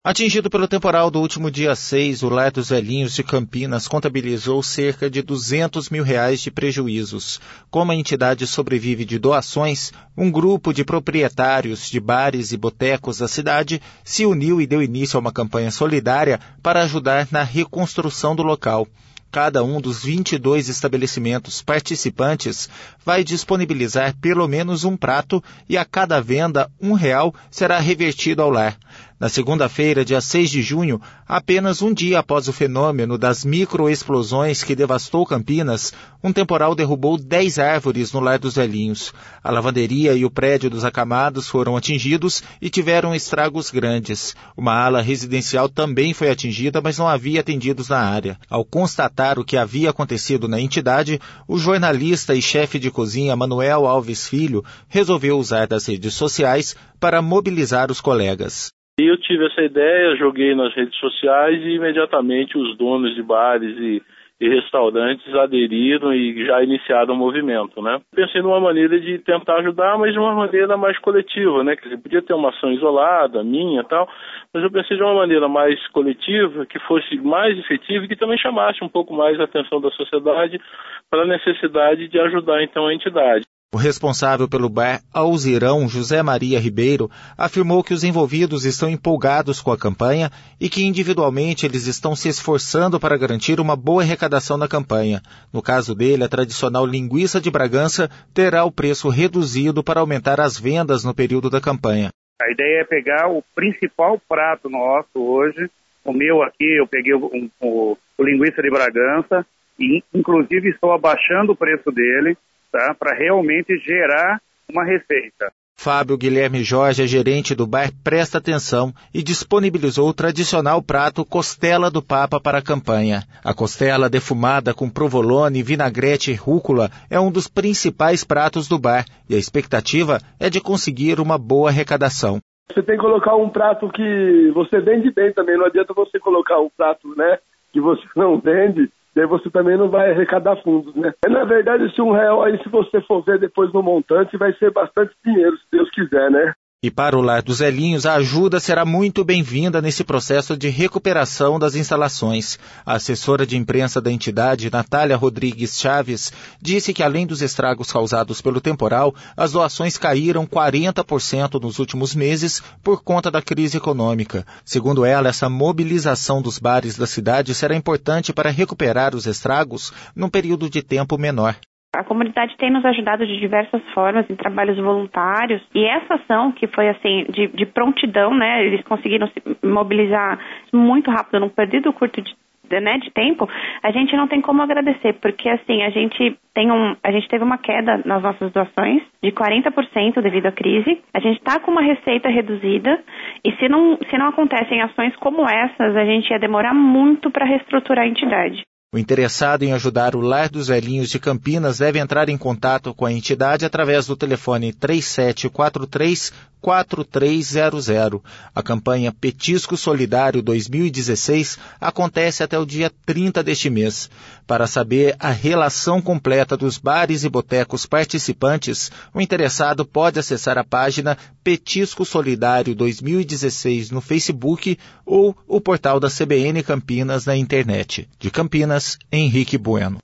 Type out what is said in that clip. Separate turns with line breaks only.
Atingido pelo temporal do último dia 6, o Lar dos Velhinhos de Campinas contabilizou cerca de R$200 mil de prejuízos. Como a entidade sobrevive de doações, um grupo de proprietários de bares e botecos da cidade se uniu e deu início a uma campanha solidária para ajudar na reconstrução do local. Cada um dos 22 estabelecimentos participantes vai disponibilizar pelo menos um prato e a cada venda R$1 será revertido ao lar. Na segunda-feira, dia 6 de junho, apenas um dia após o fenômeno das microexplosões que devastou Campinas, um temporal derrubou 10 árvores no Lar dos Velhinhos. A lavanderia e o prédio dos acamados foram atingidos e tiveram estragos grandes. Uma ala residencial também foi atingida, mas não havia atendidos na área. Ao constatar o que havia acontecido na entidade, o jornalista e chefe de cozinha Manuel Alves Filho resolveu usar das redes sociais para mobilizar os colegas.
E eu tive essa ideia, joguei nas redes sociais e imediatamente os donos de bares e restaurantes aderiram e já iniciaram o movimento, né? Pensei numa maneira de tentar ajudar, mas de uma maneira mais coletiva, né? Quer dizer, podia ter uma ação isolada, minha e tal, mas eu pensei de uma maneira mais coletiva, que fosse mais efetiva e que também chamasse um pouco mais a atenção da sociedade para a necessidade de ajudar então a entidade.
O responsável pelo bar Alzirão, José Maria Ribeiro, afirmou que os envolvidos estão empolgados com a campanha e que individualmente eles estão se esforçando para garantir uma boa arrecadação na campanha. No caso dele, a tradicional linguiça de Bragança terá o preço reduzido para aumentar as vendas no período da campanha.
A ideia é pegar o principal prato nosso hoje. O meu aqui, eu peguei o linguiça de Bragança e inclusive estou abaixando o preço dele, tá, para realmente gerar uma receita.
Fábio Guilherme Jorge, gerente do bar, presta atenção e disponibilizou o tradicional prato Costela do Papa para a campanha. A costela defumada com provolone, vinagrete e rúcula é um dos principais pratos do bar e a expectativa é de conseguir uma boa arrecadação.
Você tem que colocar um prato que você vende bem também, não adianta você colocar um prato, né, que você não vende, daí você também não vai arrecadar fundos, né? Na verdade, esse R$1 aí, se você for ver depois no montante, vai ser bastante dinheiro, se Deus quiser, né?
E para o Lar dos Velhinhos, a ajuda será muito bem-vinda nesse processo de recuperação das instalações. A assessora de imprensa da entidade, Natália Rodrigues Chaves, disse que além dos estragos causados pelo temporal, as doações caíram 40% nos últimos meses por conta da crise econômica. Segundo ela, essa mobilização dos bares da cidade será importante para recuperar os estragos num período de tempo menor.
A comunidade tem nos ajudado de diversas formas em trabalhos voluntários e essa ação que foi assim de prontidão, né? Eles conseguiram se mobilizar muito rápido, num período curto de tempo. A gente não tem como agradecer, porque assim a gente teve uma queda nas nossas doações de 40% devido à crise. A gente está com uma receita reduzida e se não acontecem ações como essas, a gente ia demorar muito para reestruturar a entidade.
O interessado em ajudar o Lar dos Velhinhos de Campinas deve entrar em contato com a entidade através do telefone 3743-4300. A campanha Petisco Solidário 2016 acontece até o dia 30 deste mês. Para saber a relação completa dos bares e botecos participantes, o interessado pode acessar a página Petisco Solidário 2016 no Facebook ou o portal da CBN Campinas na internet. De Campinas, Henrique Bueno.